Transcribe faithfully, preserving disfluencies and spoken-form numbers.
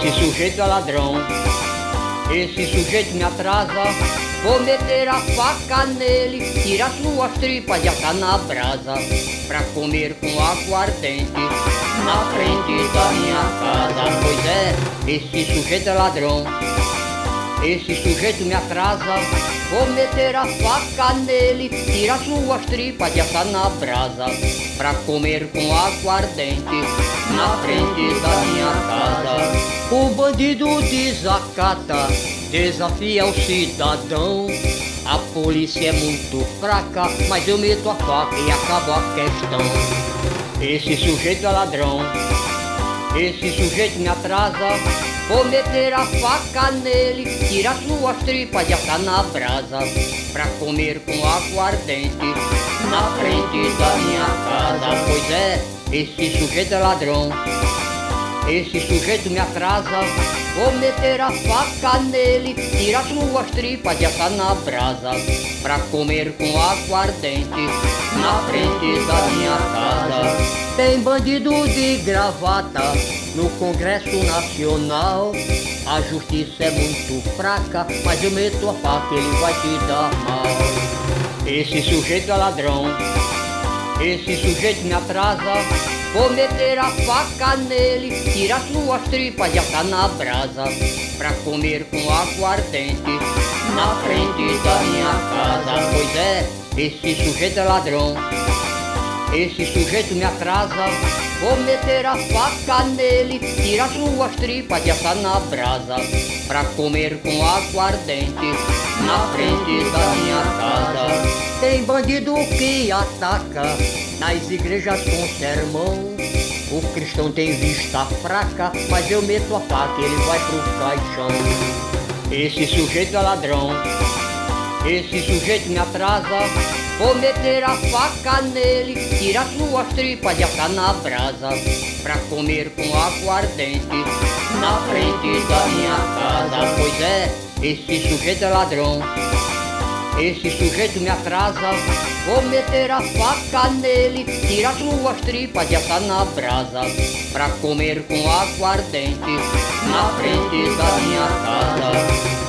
Esse sujeito é ladrão, esse sujeito me atrasa. Vou meter a faca nele, tira suas tripas, já tá na brasa, pra comer com aguardente na frente da minha casa. Pois é, esse sujeito é ladrão, esse sujeito me atrasa. Vou meter a faca nele, tira suas tripas, já tá na brasa, pra comer com aguardente na frente da minha casa. O bandido desacata, desafia o cidadão. A polícia é muito fraca, mas eu meto a faca e acabo a questão. Esse sujeito é ladrão, esse sujeito me atrasa. Vou meter a faca nele, tira suas tripas, já tá na brasa, pra comer com aguardente na frente da minha casa. Pois é, esse sujeito é ladrão, esse sujeito me atrasa. Vou meter a faca nele, tira suas tripas, já tá na brasa, pra comer com aguardente na frente da minha casa. Tem bandido de gravata no Congresso Nacional. A justiça é muito fraca, mas eu meto a faca, ele vai te dar mal. Esse sujeito é ladrão, esse sujeito me atrasa. Vou meter a faca nele, tira suas tripas, já tá na brasa, pra comer com aguardente na frente da minha casa. Pois é, esse sujeito é ladrão, esse sujeito me atrasa. Vou meter a faca nele, tira suas tripas, já tá na brasa, pra comer com aguardente na frente da minha casa. Tem bandido que ataca nas igrejas com sermão. O cristão tem vista fraca, mas eu meto a faca, ele vai pro caixão. Esse sujeito é ladrão, esse sujeito me atrasa. Vou meter a faca nele, tira suas tripas, já tá na brasa, pra comer com aguardente na frente da minha casa. Pois é, esse sujeito é ladrão, esse sujeito me atrasa. Vou meter a faca nele, tira suas tripas, já tá na brasa, pra comer com aguardente na frente da minha casa.